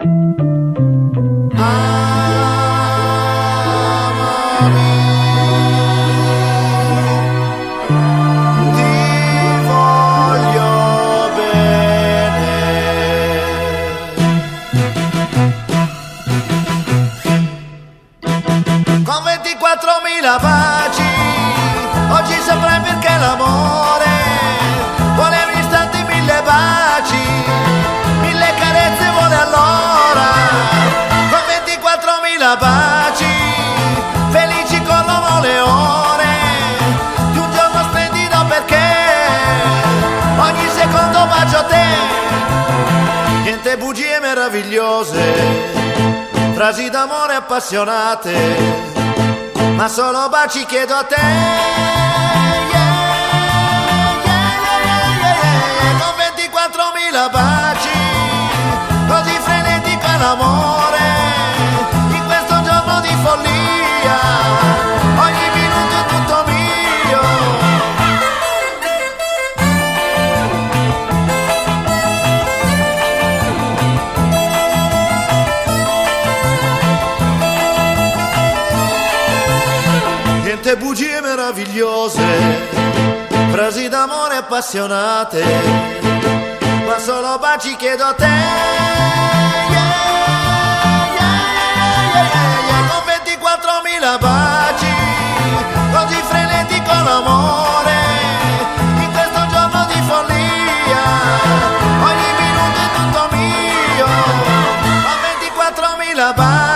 Con 24.000 baci oggi saprai perché l'amore vuole istanti 1000 baci, 1000 carezze vuole allora. Con 24.000 baci felici corrono le ore di un giorno splendido, perché ogni secondo bacio a te. Niente bugie meravigliose, frasi d'amore appassionate, ma solo baci chiedo a te. Con 24.000 baci, così frenetico è l'amore, in questo giorno di follia, ogni minuto è tutto mio. Niente bugie meravigliose, frasi d'amore appassionate, ma solo baci chiedo a te. Con 24.000 baci, così frenetico l'amore, in questo giorno di follia, ogni minuto è tutto mio. Con 24.000 baci.